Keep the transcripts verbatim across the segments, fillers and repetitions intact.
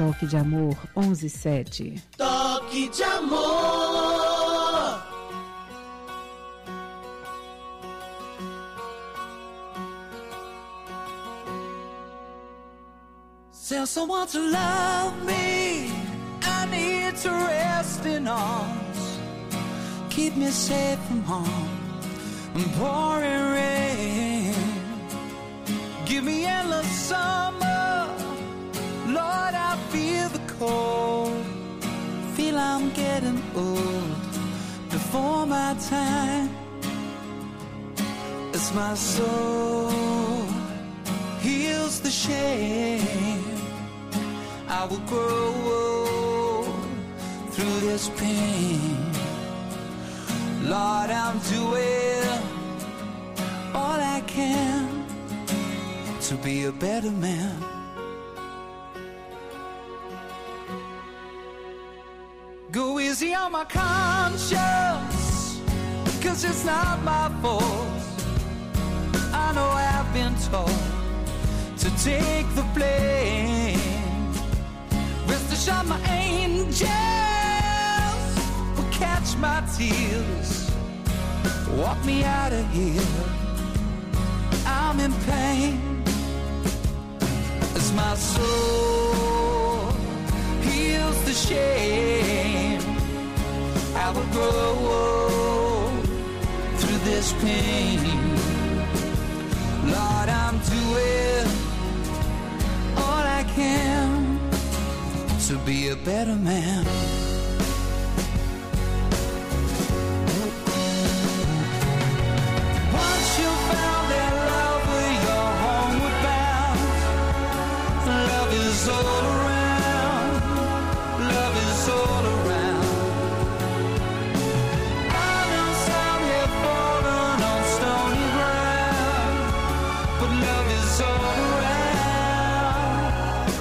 Toque de Amor onze sete. Toque de Amor. Tell someone to love me. I need to rest in arms. Keep me safe from harm and pouring rain. Give me endless summer. Lord, I feel the cold. Feel I'm getting old before my time. As my soul heals the shame, I will grow through this pain. Lord, I'm doing all I can to be a better man. Go easy on my conscience, 'cause it's not my fault. I know I've been told to take the blame. Rest assured my angels will catch my tears. Walk me out of here, I'm in pain. As my soul heals the shame, I will grow through this pain. Lord, I'm doing all I can to be a better man. Once you found that love, where you're homeward bound. Love is all around. Love is all around. I know some have fallen on stony ground, but love is all around.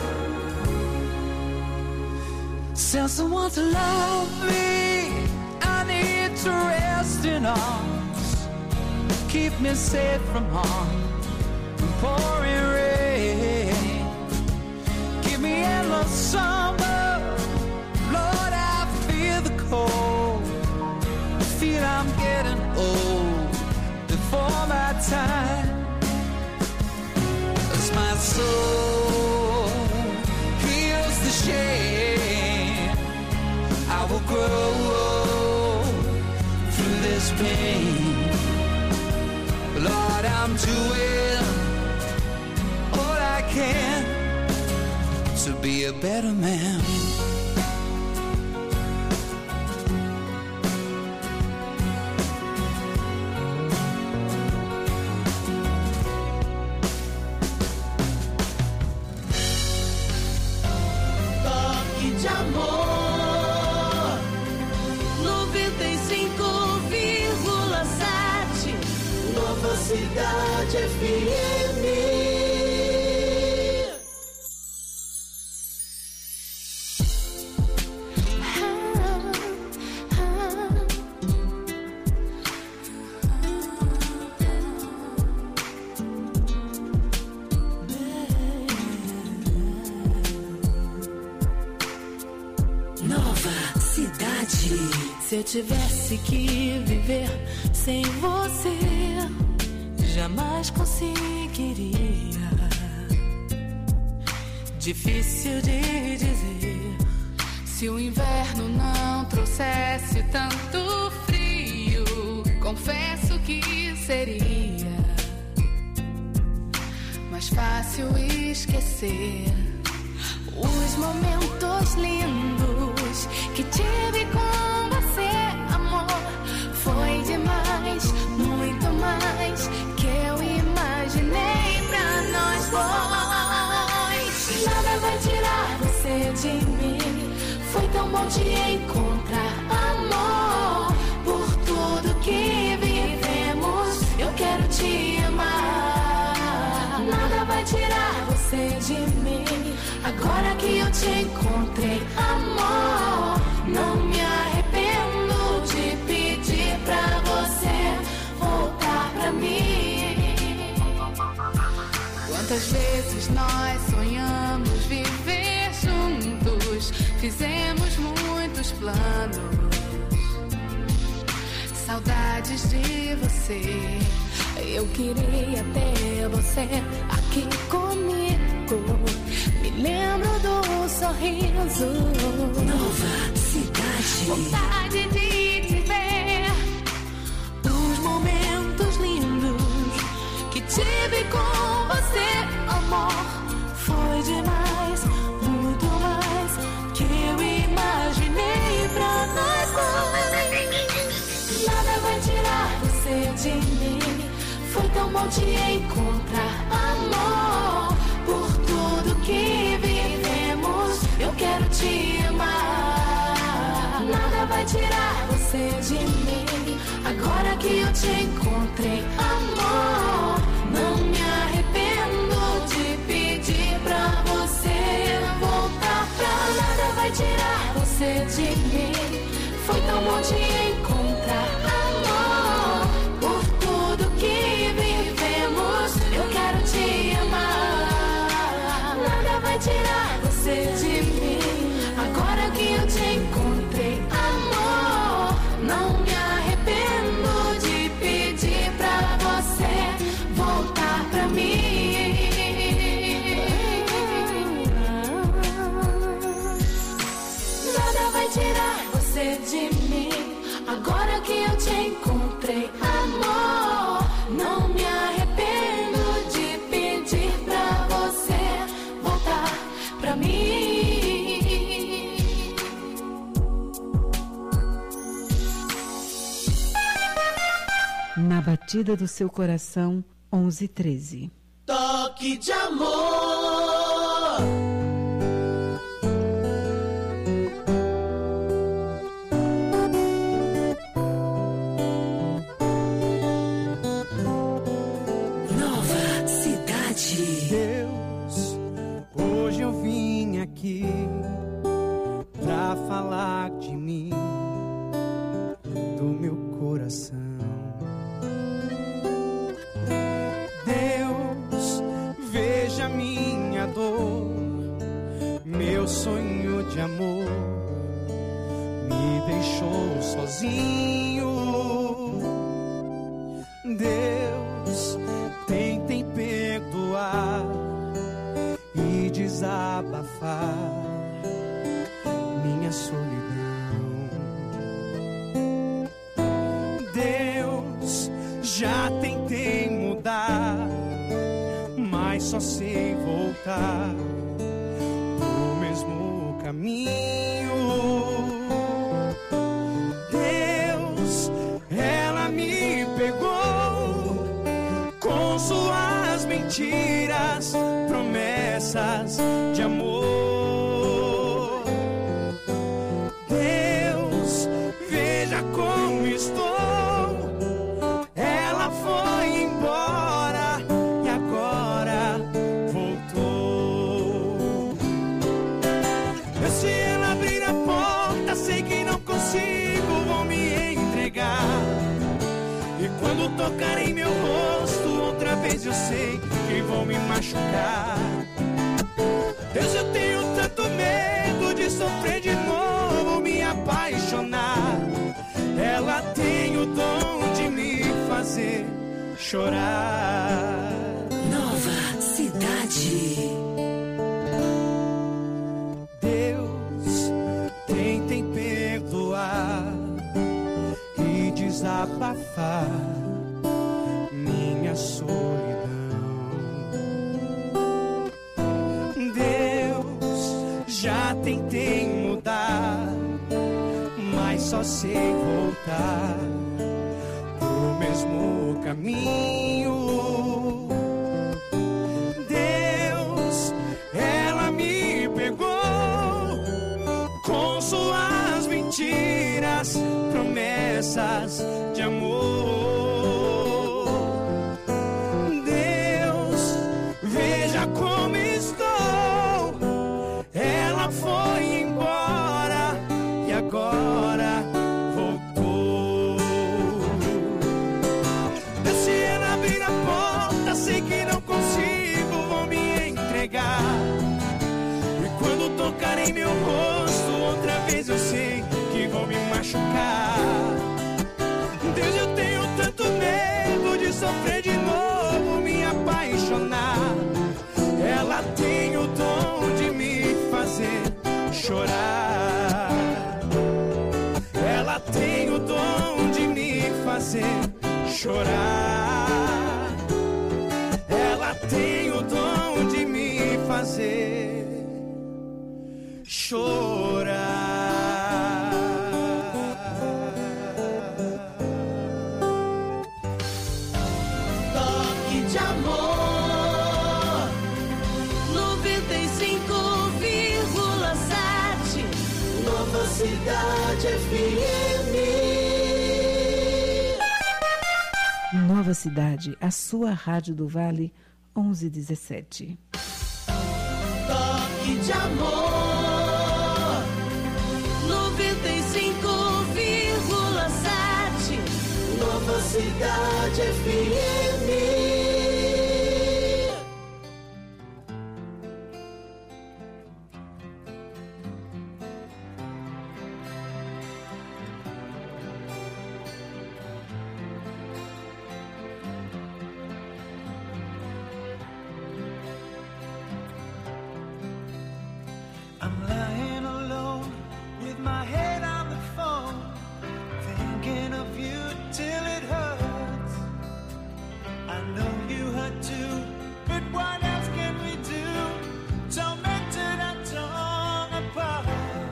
Tell someone to love me. I need to rest in arms. Keep me safe from harm and pouring rain. Give me endless summer. Lord, I feel the cold. I feel I'm getting old before my time. As my soul heals the shame, I will grow through this pain. Lord, I'm doing all I can to be a better man. Toque de Amor noventa e cinco vírgula sete. Nova Cidade F M. Nova Cidade. Se eu tivesse que viver sem você, jamais conseguiria. Difícil de dizer. Se o inverno não trouxesse tanto frio, confesso que seria mais fácil esquecer os momentos lindos que tive com você, amor. Foi demais, muito mais que eu imaginei pra nós dois. Nada vai tirar você de mim. Foi tão bom te encontrar, amor. Por tudo que vivemos, eu quero te amar. Nada vai tirar você de mim. Agora que eu te encontrei, amor, não me arrependo de pedir pra você voltar pra mim. Quantas vezes nós sonhamos viver juntos? fizemos muitos planos. Saudades de você. Eu queria ter você aqui comigo. Me lembro do sorriso. Nova cidade. Vontade de te ver. Dos momentos lindos que tive com você, amor. Foi demais, muito mais que eu imaginei pra nós dois. Nada vai tirar você de mim. Foi tão bom te encontrar, amor. Por tudo que vivemos, eu quero te amar. Nada vai tirar você de mim. Agora que eu te encontrei, amor, não me arrependo de pedir pra você voltar pra. Nada vai tirar você de mim. Foi tão bom te encontrar, amor. Por tudo que vivemos, eu quero te amar. Nada vai tirar você de mim. Agora que eu te encontrei, amor, não me arrependo de pedir pra você voltar pra mim. Nada vai tirar você de mim. Agora que eu te encontrei, amor, não me arrependo de pedir pra você voltar pra mim. Na batida do seu coração, onze e treze. Toque de amor. Nova cidade. Deus, hoje eu vim aqui pra falar de mim, do meu coração. Deus, veja minha dor, meu sonho de amor me deixou sozinho. Deus, tentem perdoar e desabafar minha solidão. Deus, já tentei mudar, mas só sei voltar pro mesmo caminho. Deus, ela me pegou com suas mentiras, promessas de amor. Deus, veja como estou. Ela foi embora e agora voltou. Eu, se ela abrir a porta, sei que não consigo, vou me entregar. E quando tocar em meu rosto, outra vez eu sei que vou me machucar. Deus, eu tenho tanto medo de sofrer de novo, me apaixonar. Ela tem o dom de me fazer chorar. Nova cidade. Deus, tentem perdoar e desabafar minha solidão. Deus, já tentei mudar, mas só sei voltar pro mesmo caminho. Deus, ela me pegou com suas mentiras, promessas de amor. Deus, veja como estou. Ela foi embora e agora voltou. Eu, se ela abrir a porta, sei que não consigo, vou me entregar. E quando tocar em meu rosto, mas eu sei que vou me machucar. Deus, eu tenho tanto medo de sofrer de novo, me apaixonar. Ela tem o dom de me fazer chorar. Ela tem o dom de me fazer chorar. Ela tem o dom de me fazer chorar. Toque de amor, noventa e cinco vírgula sete, Nova Cidade F M. Nova Cidade, a sua rádio do Vale, onze dezessete. Toque de amor, noventa e cinco vírgula sete, Nova Cidade F M. I'm lying alone with my head on the phone, thinking of you till it hurts. I know you hurt too, but what else can we do? Tormented and torn apart.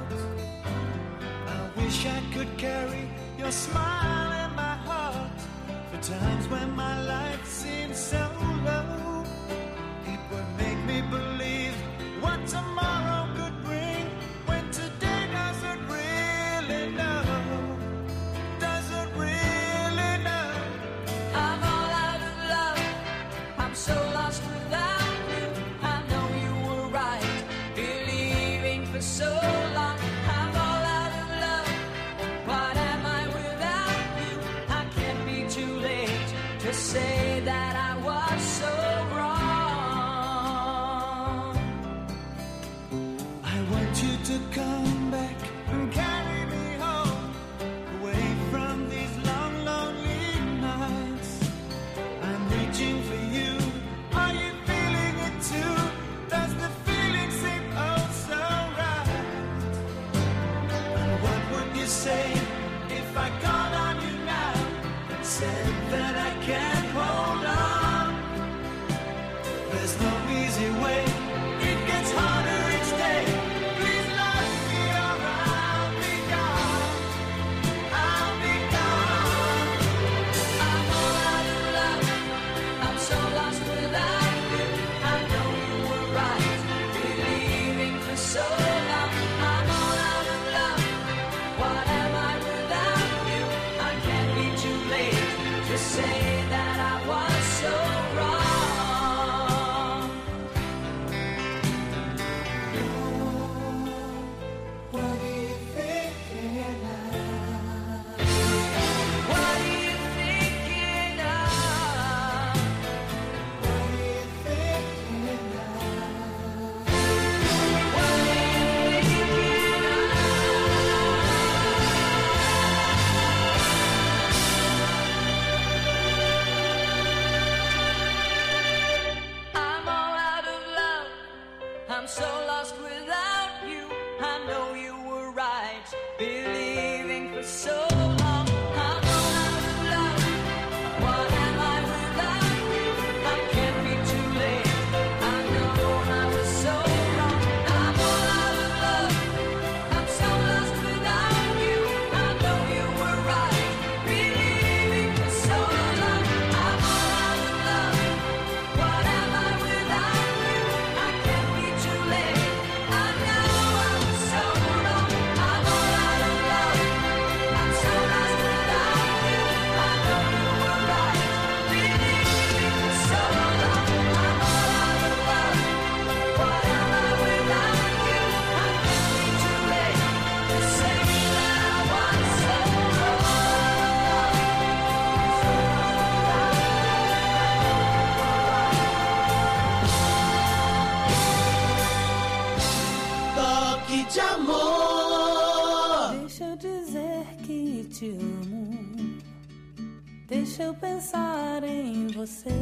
I wish I could carry your smile in my heart for times when my life seems so low. It would make me believe what tomorrow could bring, when today doesn't really know, doesn't really know. I'm all out of love, I'm so lost without you. I know you were right, believing for so long. I'm all out of love, what am I without you? I can't be too late to say that I was so wrong. I want you to come back and carry me home, away from these long, lonely nights. I'm reaching for you. Are you feeling it too? Does the feeling seem oh so right? And what would you say if I called on you now and said that I can't hold on? There's no easy way. It gets harder each day. Please love me or I'll be gone. I'll be gone. I'm all out of love, I'm so lost without you. I know you were right, believing for so long. I'm all out of love, what am I without you? I can't be too late to say that I was so wrong. Deixa eu pensar em você.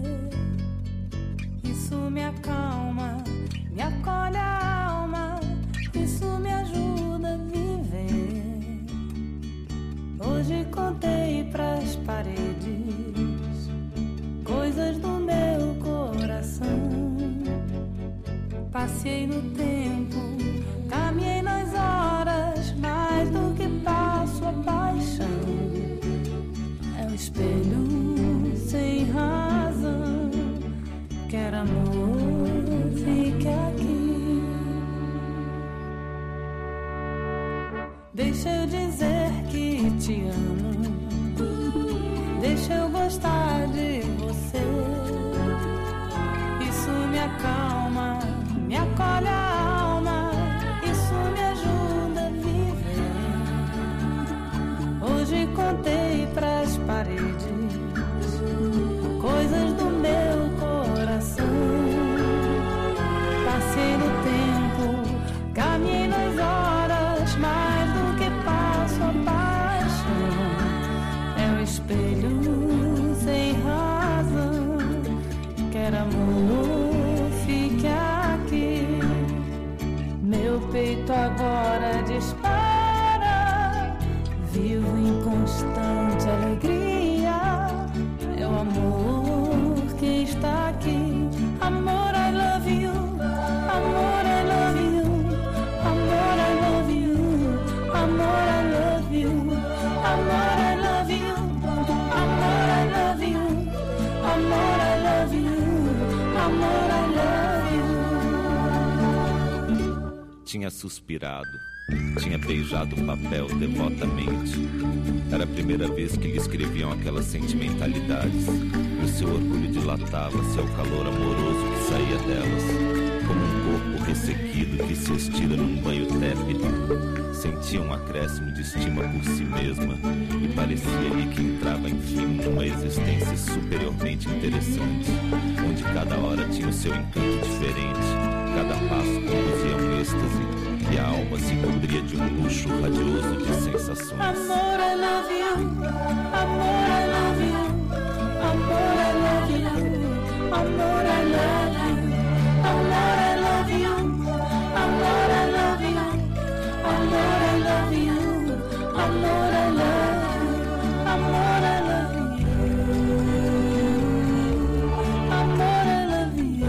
Isso me acalma, me acolhe a alma. Isso me ajuda a viver. Hoje contei pras paredes coisas do meu coração. Passei no tempo, caminhei nas horas, mais do que passo a paixão. É um espelho sem razão. Quer amor, fique aqui. Deixa eu dizer que te amo. Deixa eu gostar de você. Isso me acalma, me acolhe a alma. Isso me ajuda a viver. Hoje contei pras paredes coisas do meu coração. Passei no tempo, caminhei nas horas, mais do que passo a paixão. É um espelho sem razão. Quer amor, fique aqui. Meu peito agora dispara. Vivo em constante alegria. É o amor que está aqui. Amor, I love you. Amor, I love you. Amor, I love you. Amor, I love you. Amor, I love you. Amor, I love you. Amor, I love you. Amor, I love you. Tinha suspirado, tinha beijado o papel devotamente. Era a primeira vez que lhe escreviam aquelas sentimentalidades. E o seu orgulho dilatava-se ao calor amoroso que saía delas, como um corpo ressequido que se estira num banho tépido. Sentia um acréscimo de estima por si mesma e parecia-lhe que entrava enfim numa existência superiormente interessante, onde cada hora tinha o seu encanto diferente, cada passo conduzia um êxtase e a alma se cobria de um luxo radioso de sensações. Amor, I love you. Amor, I love you. Amor, I love you. Amor, I love you. Amor, I love you. Amor, I love you. Amor, I love you. Amor, I love you. Amor, I love you. Amor, I love you.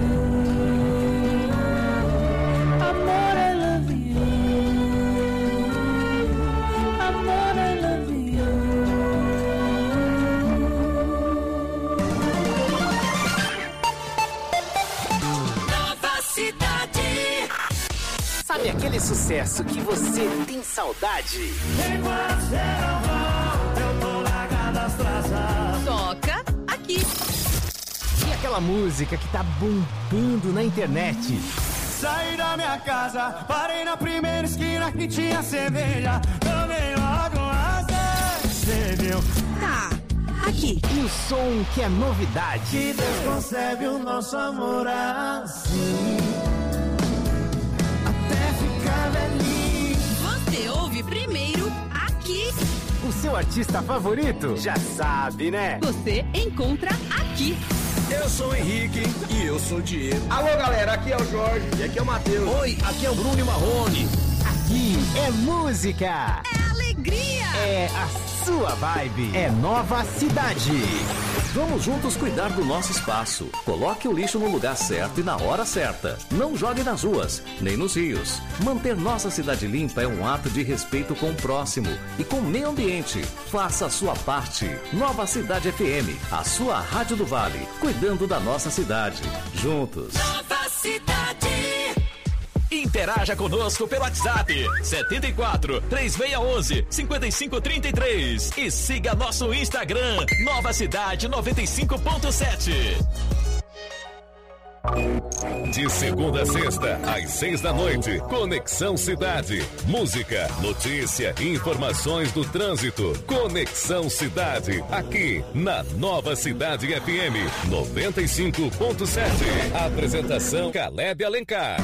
Amor, I love you. Amor, I love you. Nova Cidade. Sabe aquele sucesso que você tem saudade? Toca aqui. E aquela música que tá bombando na internet? Saí da minha casa, parei na primeira esquina que tinha cerveja. Tomei logo uma cerveja. Tá, aqui. E o som que é novidade? Que Deus concebe o nosso amor assim, até ficar velhinho. Você ouve primeiro aqui. O seu artista favorito? Já sabe, né? Você encontra aqui. Eu sou o Henrique e eu sou o Diego. Alô, galera, aqui é o Jorge e aqui é o Matheus. Oi, aqui é o Bruno e Marrone. Aqui é música. É alegria. É a sua vibe. É Nova Cidade. Vamos juntos cuidar do nosso espaço. Coloque o lixo no lugar certo e na hora certa. Não jogue nas ruas, nem nos rios. Manter nossa cidade limpa é um ato de respeito com o próximo e com o meio ambiente. Faça a sua parte. Nova Cidade F M, a sua rádio do Vale, cuidando da nossa cidade. Juntos. Nova Cidade. Interaja conosco pelo WhatsApp setenta e quatro, três seis um um, cinco cinco três três e siga nosso Instagram Nova Cidade noventa e cinco ponto sete. De segunda a sexta, às seis da noite, Conexão Cidade. Música, notícia, informações do trânsito. Conexão Cidade, aqui na Nova Cidade F M noventa e cinco ponto sete. Apresentação Caleb Alencar.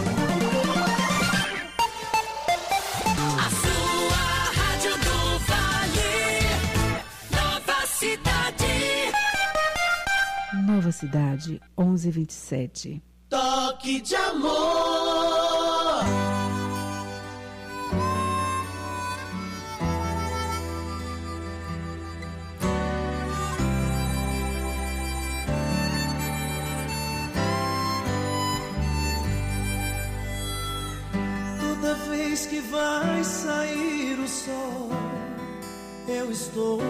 A sua rádio do Vale. Nova Cidade. Nova Cidade, onze e vinte e sete. Toque de amor. Toda vez que vai sair o sol, eu estou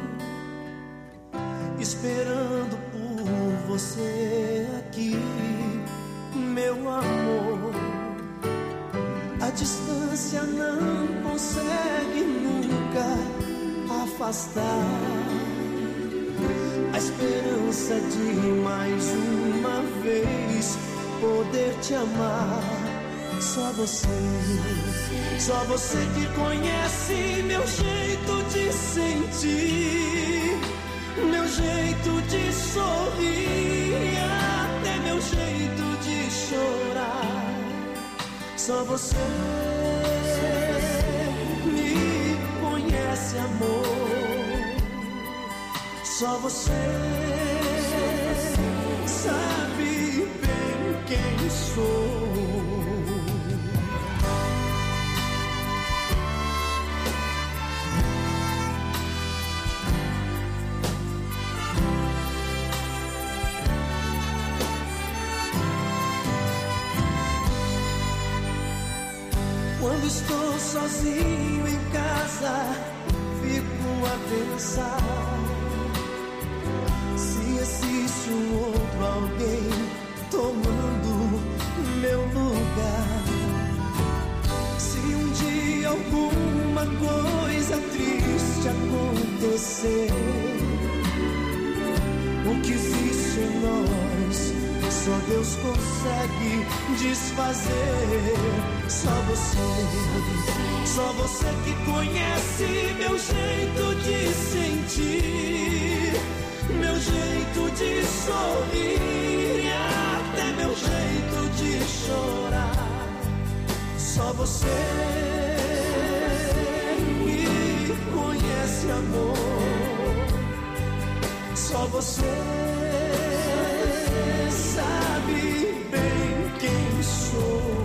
esperando por você aqui, meu amor. A distância não consegue nunca afastar a esperança de mais uma vez poder te amar. Só você, só você que conhece meu jeito de sentir, meu jeito de sorrir, até meu jeito de chorar. Só você me conhece, amor. Só você sabe bem quem sou. Quando estou sozinho em casa, fico a pensar se existe um outro alguém tomando meu lugar. Se um dia alguma coisa triste acontecer, o que existe em nós só Deus consegue desfazer. Só você, só você que conhece meu jeito de sentir, meu jeito de sorrir, até meu jeito de chorar. Só você me conhece, amor. Só você sabe bem quem sou.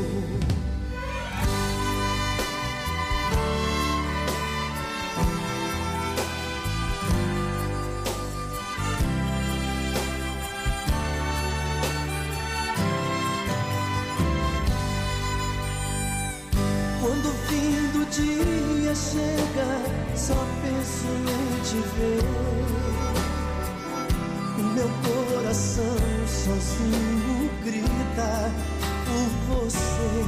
Quando o fim do dia chega, só penso em te ver. O meu coração sozinho grita por você.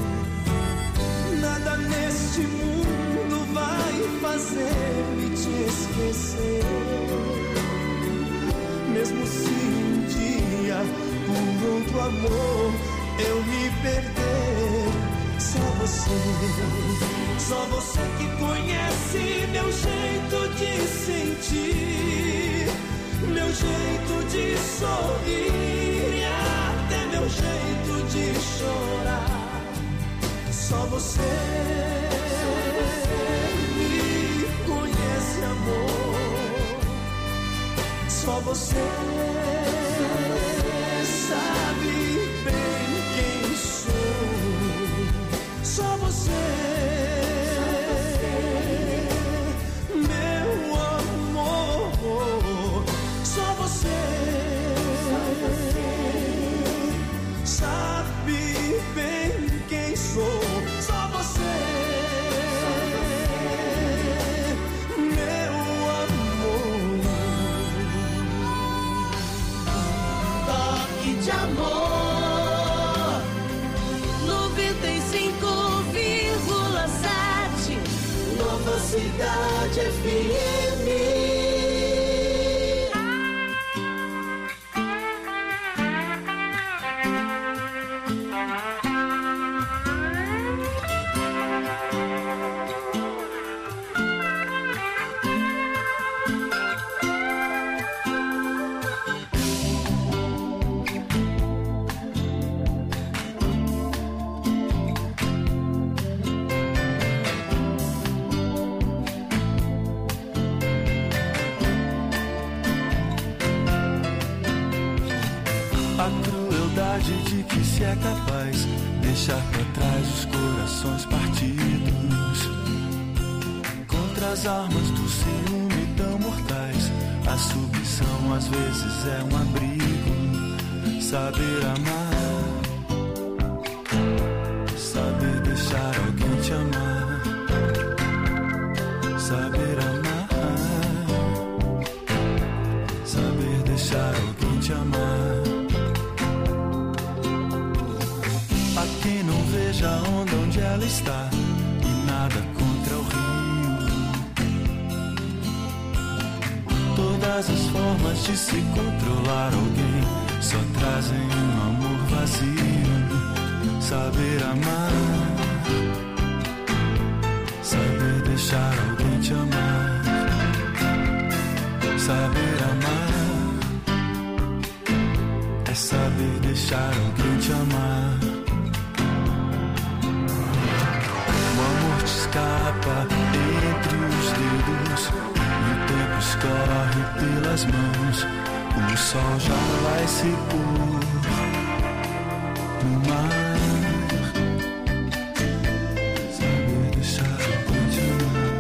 Nada neste mundo vai fazer-me te esquecer. Mesmo se um dia por outro amor eu me perder. Só você, só você que conhece meu jeito de sentir, meu jeito de sorrir, até meu jeito de chorar. Só você me conhece, amor. Só você sabe bem quem sou. Só você, meu amor. Só você sabe bem quem sou. Só você, meu amor. Toque de amor. noventa e cinco vírgula sete Nova Cidade F M. crueldade de que se é capaz deixar pra trás os corações partidos. Contra as armas do ciúme tão mortais, a submissão às vezes é um abrigo. Saber amar, saber deixar alguém te amar. Saber amar, saber deixar alguém te amar. A quem não veja a onda onde ela está e nada contra o rio. Todas as formas de se controlar alguém só trazem um amor vazio. Saber amar, saber deixar alguém te amar. Saber amar é saber deixar alguém te amar. O amor te escapa entre os dedos e o tempo escorre pelas mãos. O sol já vai se pôr no mar. Saber deixar alguém te amar.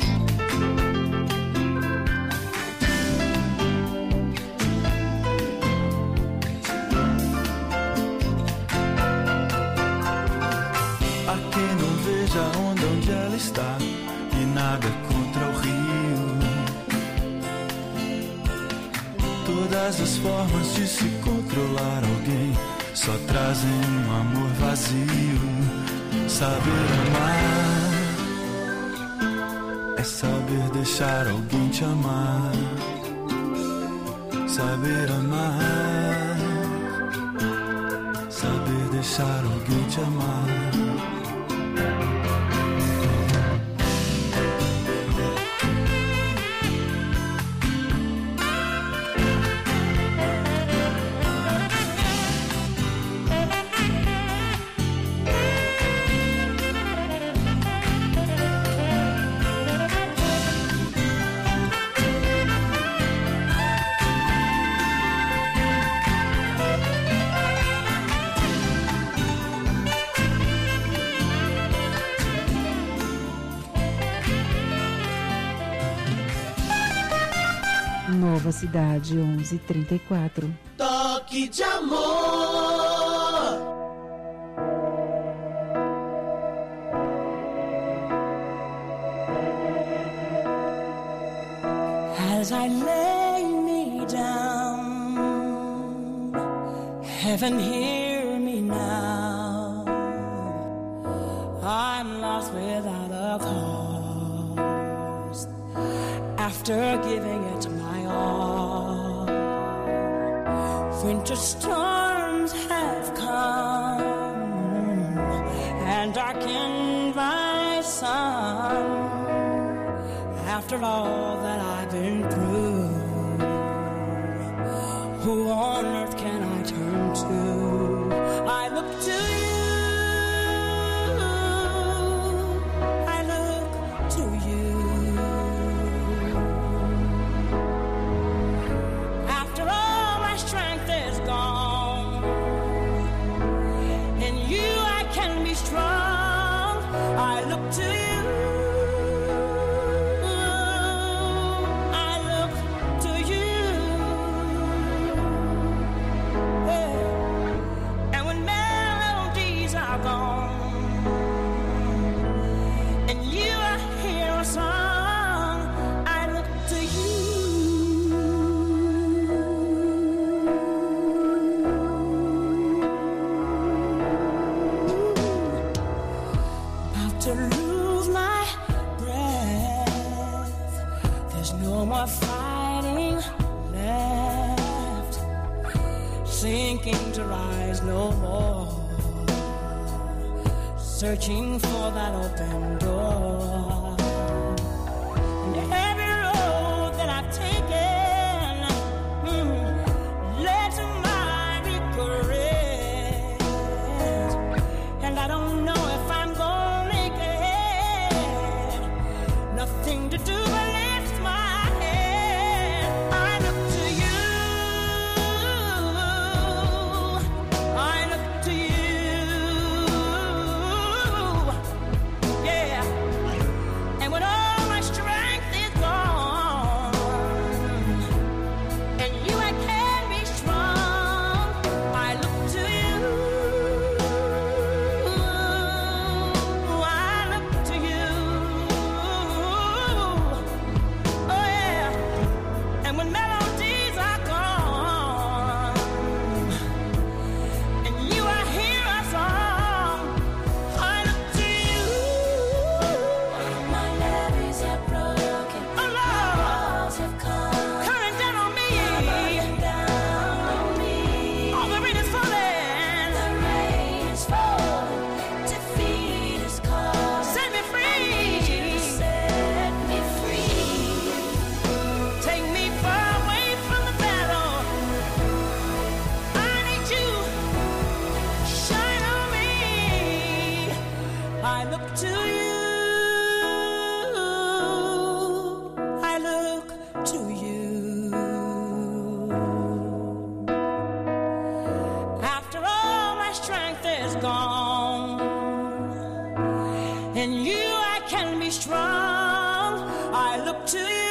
A quem não veja a onda onde ela está e nada contra o rio. Todas as formas de se controlar alguém só trazem um amor vazio. Saber amar é saber deixar alguém te amar. Saber amar, saber deixar alguém te amar. Nova Cidade, onze e trinta e quatro. Toque de amor. As I lay me down, heaven hear me now. I'm lost without a cause, after giving it my all. Winter storms have come and darkened my sun. After all that I've been through, who on earth can I turn to? I look to you, I look to you. After all my strength is gone, in you I can be strong. I look to you. Fighting left, sinking to rise no more, searching for that open door. And every road that I've taken mm, led to my regret, and I don't know if I'm gonna make it. Nothing to do but lift my I look to you, gone. In you I can be strong. I look to you.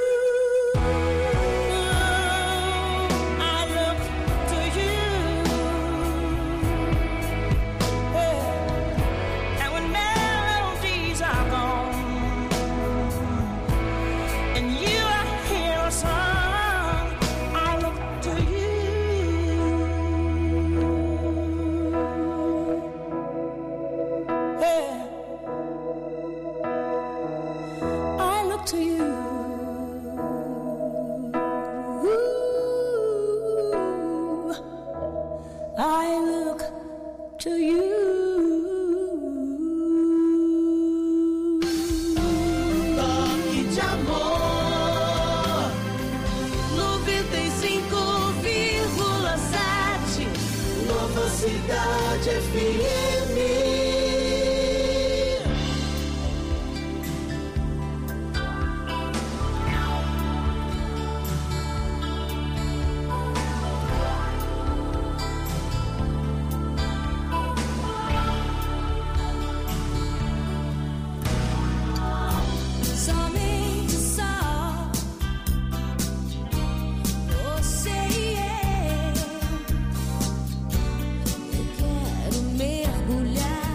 Cidade F M. Somente só você e eu. Eu quero mergulhar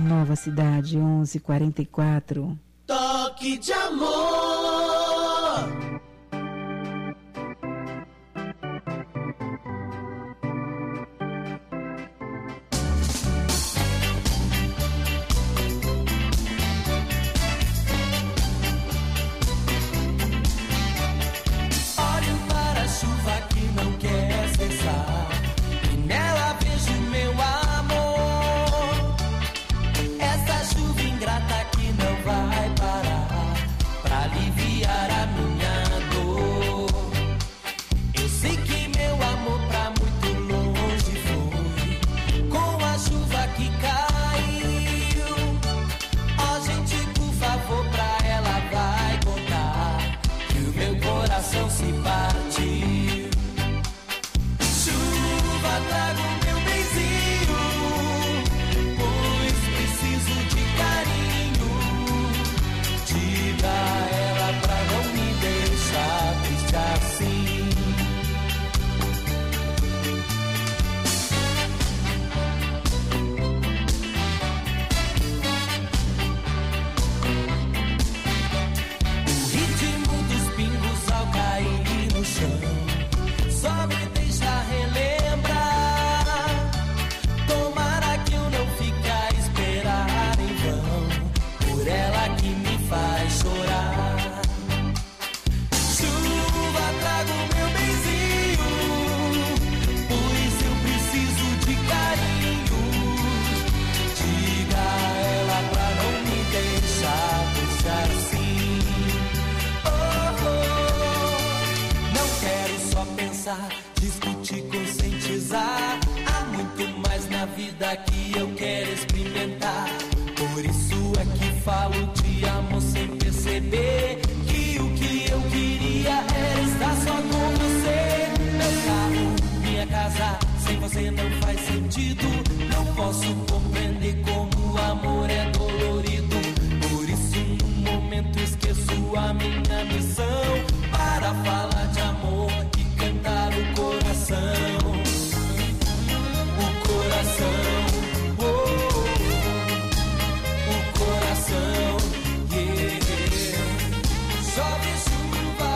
Nova Cidade, onze e quarenta e quatro. Toque de amor. Discutir, conscientizar. Há muito mais na vida que eu quero experimentar. Por isso é que falo de amor sem perceber que o que eu queria era estar só com você. Meu carro, minha casa, sem você não faz sentido. Não posso compreender como o amor é dolorido. Por isso num momento esqueço a minha missão para falar de amor e cantar o coração. O coração, oh, o coração, yeah. Chove chuva,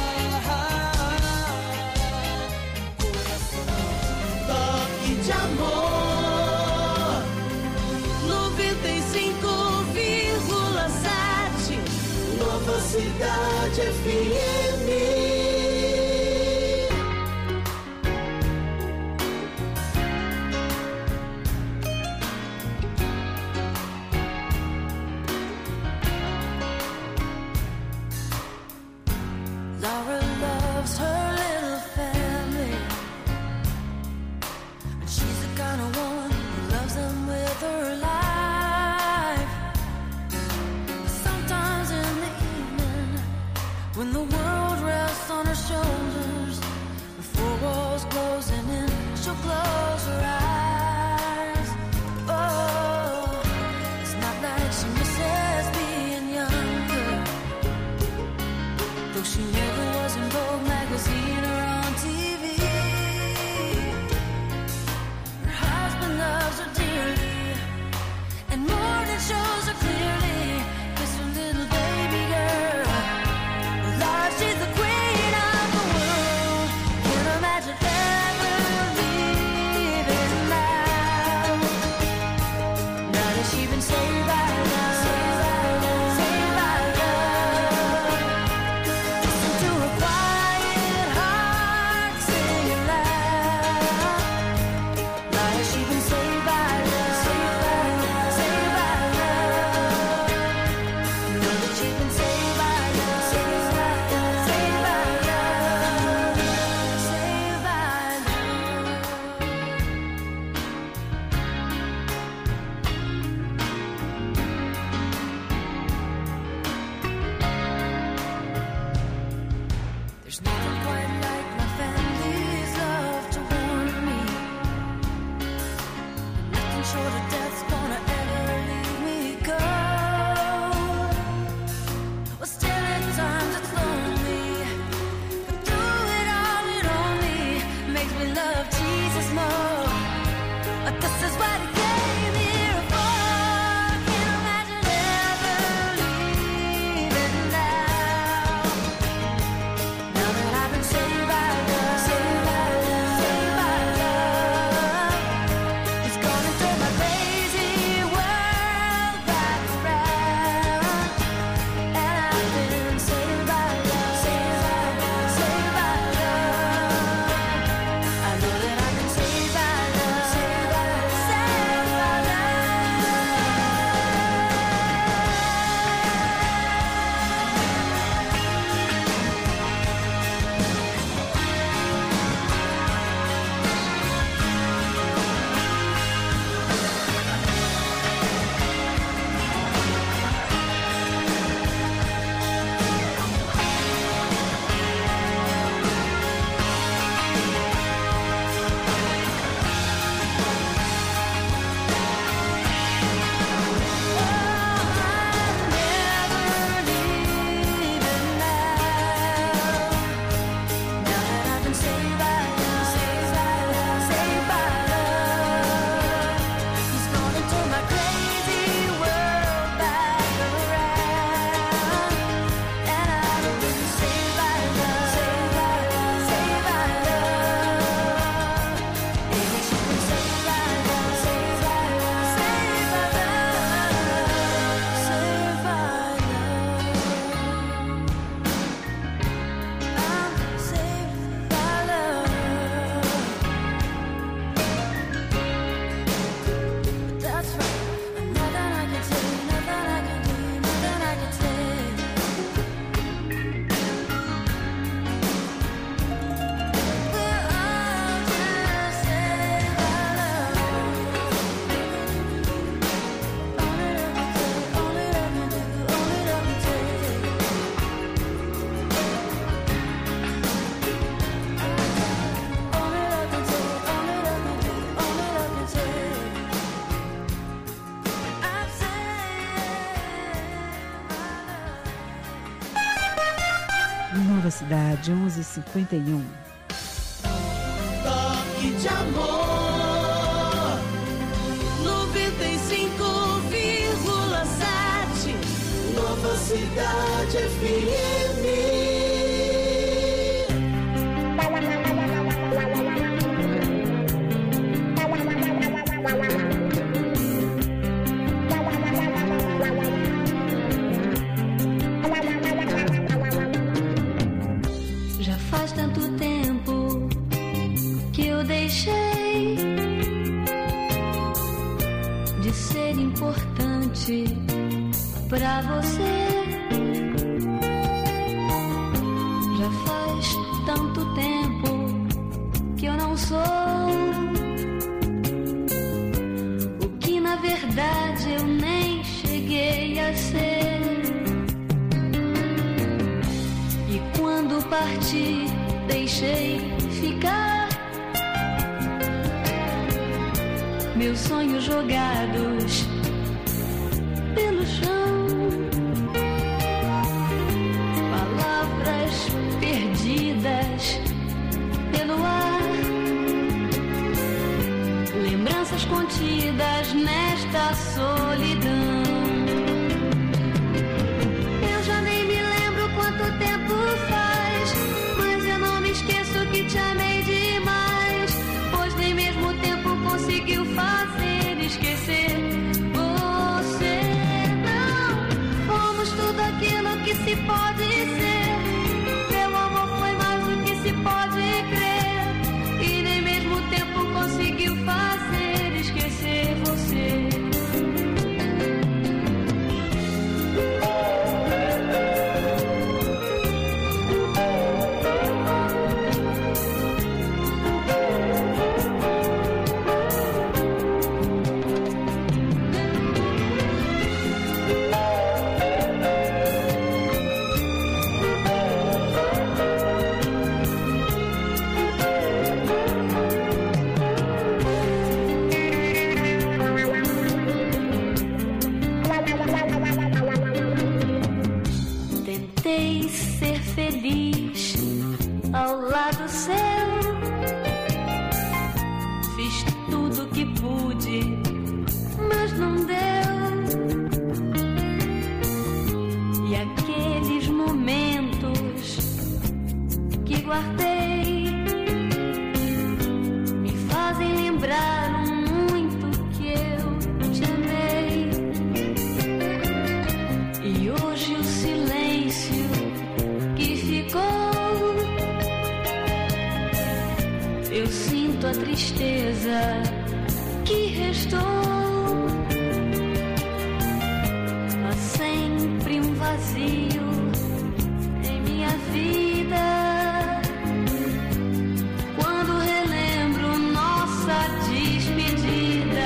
coração. Toque de amor. noventa e cinco vírgula sete. Nova Cidade F M. Laura loves her little family, and she's the kind of woman who loves them with her life. Sometimes in the evening, when the world rests on her shoulders, the four walls closing in, she'll close her eyes. Oh, it's not like she misses being younger, though she never was in Vogue magazine or on T V. Her husband loves her dearly, and more than shows her clearly is her little baby girl. Lord, she's the queen of the world. Can't imagine ever leaving now. Now that she's been saved by love, saved by love. Listen to her quiet heart singing loud. Now that she's been saved by love, saved by love, saved by love. Now that she's been saved by love, saved by love, saved by love, saved by love. Nova Cidade, onze e cinquenta e um. Toque de amor, noventa e cinco vírgula sete, Nova Cidade F M. Já faz tanto tempo que eu deixei de ser importante pra você. Já faz tanto tempo que eu não sou o que na verdade eu nem cheguei a ser. E quando parti, deixei ficar meus sonhos jogados pelo chão, palavras perdidas pelo ar, lembranças contidas nesta solidão. Eu já nem me lembro quanto tempo faz, mas eu não me esqueço que te amei demais, pois nem mesmo o tempo conseguiu fazer esquecer você. Não fomos tudo aquilo que se pode ser, meu amor foi mais do que se pode crer, e nem mesmo o tempo conseguiu fazer esquecer você. Tentei ser feliz ao lado seu, fiz tudo que pude, mas não deu. E aqueles momentos que guardei me fazem lembrar o muito que eu te amei. E hoje o silêncio que ficou, eu sinto a tristeza que restou. Há sempre um vazio em minha vida quando relembro nossa despedida.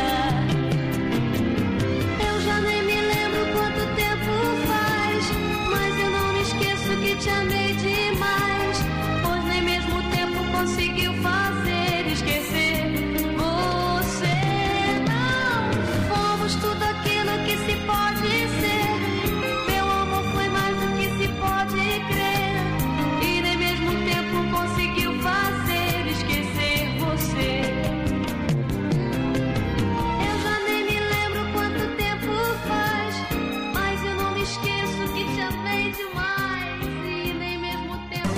Eu já nem me lembro quanto tempo faz, mas eu não me esqueço que te amei demais, pois nem mesmo o tempo conseguiu fazer esquecer você. Não fomos tudo aquilo que se pode ser, meu amor foi mais do que se pode crer, e nem mesmo o tempo conseguiu fazer esquecer você. Eu já nem me lembro quanto tempo faz, mas eu não me esqueço que te amei demais, e nem mesmo o tempo.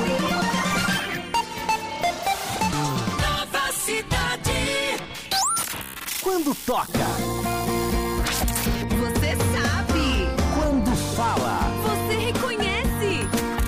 Nova Cidade. Quando toca, Você sabe. quando fala, Você reconhece.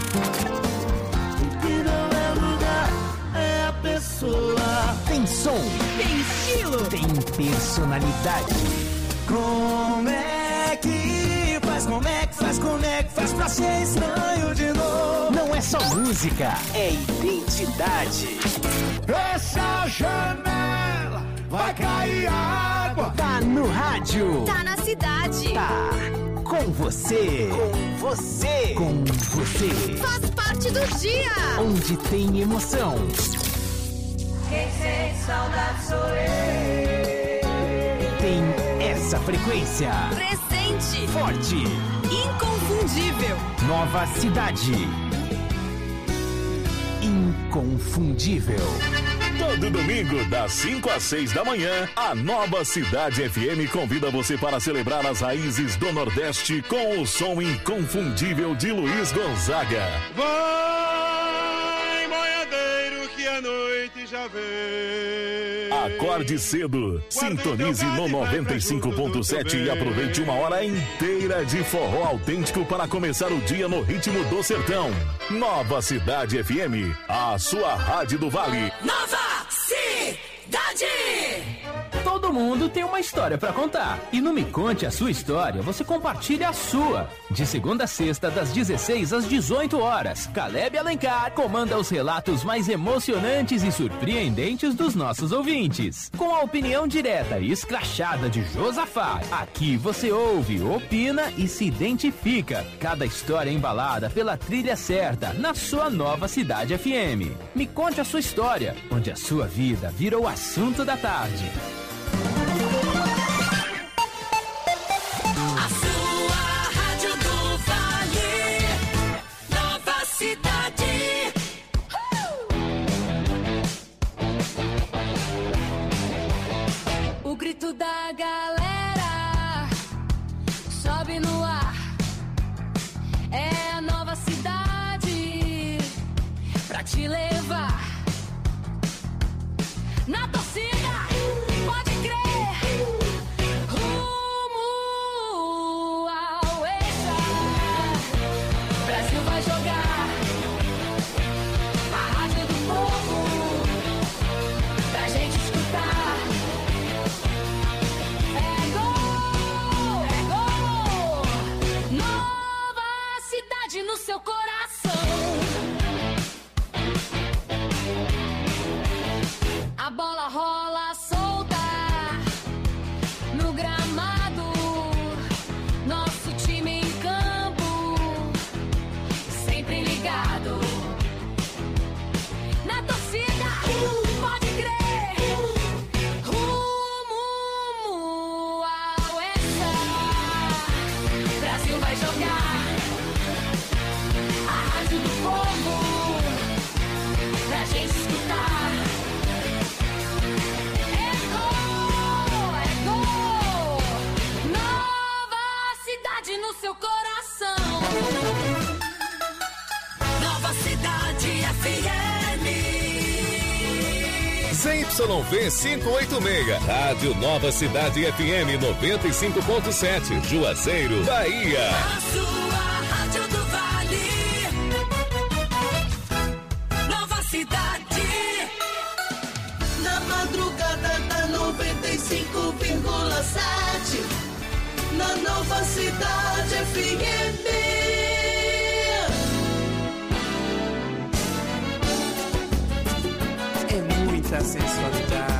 Que não é lugar, é a pessoa. tem som, Tem estilo. tem personalidade. Como é que faz, como é que faz, como é que faz pra ser estranho de novo? Não é só música, é identidade. Essa janela vai cair água. Tá no rádio, Tá na cidade. tá com você, com você, com você. Faz parte do dia. Onde tem emoção, Quem sente saudade sou eu. tem essa frequência. Presente. Forte, Inconfundível. Nova Cidade. inconfundível. Todo domingo, das cinco às seis da manhã, a Nova Cidade F M convida você para celebrar as raízes do Nordeste com o som inconfundível de Luiz Gonzaga. Vai, boiadeiro, que a noite já vem. Acorde cedo, sintonize no noventa e cinco ponto sete e aproveite uma hora inteira de forró autêntico para começar o dia no ritmo do sertão. Nova Cidade F M, a sua rádio do Vale. Nova Cidade! Todo mundo tem uma história pra contar. E no Me Conte a Sua História, você compartilha a sua. De segunda a sexta, das dezesseis às dezoito horas, Caleb Alencar comanda os relatos mais emocionantes e surpreendentes dos nossos ouvintes. Com a opinião direta e escrachada de Josafá, aqui você ouve, opina e se identifica. Cada história embalada pela trilha certa, na sua Nova Cidade F M. Me Conte a Sua História, onde a sua vida vira o assunto da tarde. A sua rádio do Vale, Nova Cidade. Uh! O grito da galera sobe no ar. É a Nova Cidade pra te levar na torcida. Pode crer, rumo ao Hexa. Brasil vai jogar a rádio do povo pra gente escutar. É gol, é gol. Nova Cidade no seu coração. A bola rola solta no gramado, nosso time em campo, sempre ligado. Na torcida, pode crer, rumo ao Hexa. Brasil vai jogar a rádio do povo pra gente escutar. No seu coração. Nova Cidade F M. Z Y V quinhentos e oitenta e seis, Rádio Nova Cidade F M noventa e cinco ponto sete, Juazeiro, Bahia. A sua rádio do Vale, Nova Cidade. Na madrugada da noventa e cinco vírgula sete. Na Nova Cidade F M. É muita sensualidade.